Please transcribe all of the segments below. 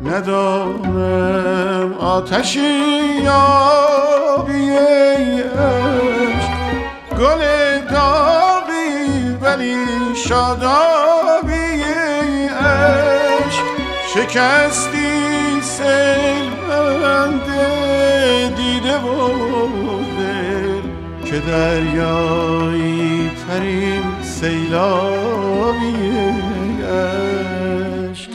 ندانم آتشی یابی ای عشق، گل داغی ولی شادابی ای عشق. شکستی سیل بند دیده و دل که دریایی ترین سیلابی ای عشق.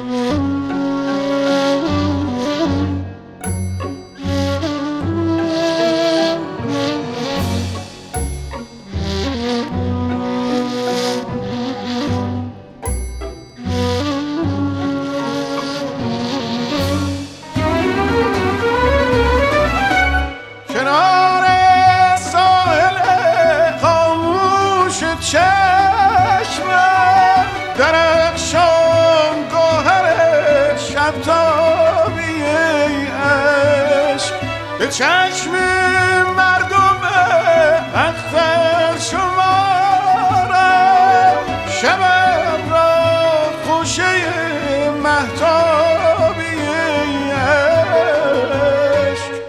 درخشان گوهر شبتابی ای عشق، به چشم مردم اختر شمارم شبم را خوشه مهتابی ای عشق.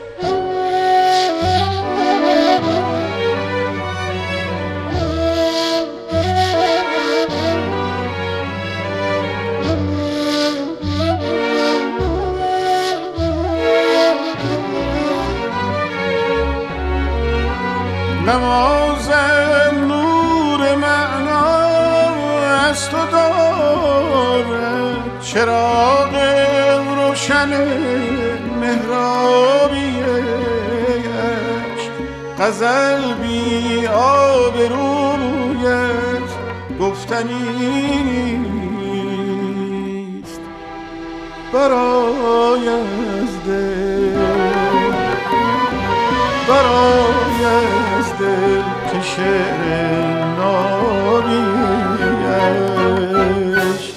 نمازم نور معنا از تو دارد، چراغ روشن محرابی ای عشق. غزل بی آبرویت گفتنی نیست برای از دل، برای از دل که شعر نابی عشق.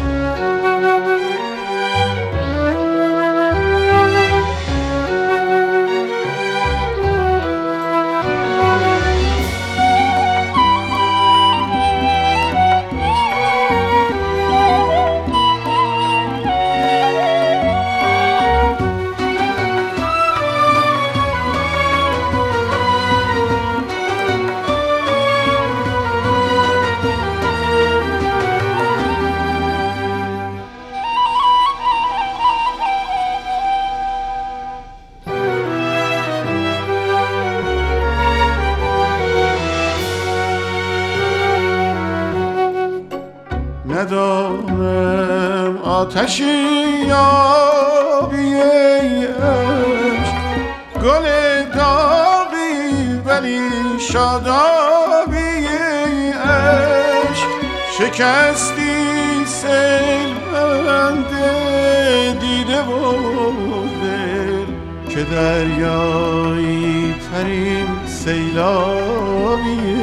ندانم آتشی یابی ای عشق، گل داغی ولی شادابی ای عشق. شکستی سیل بند دیده و دل که دریایی ترین سیلابی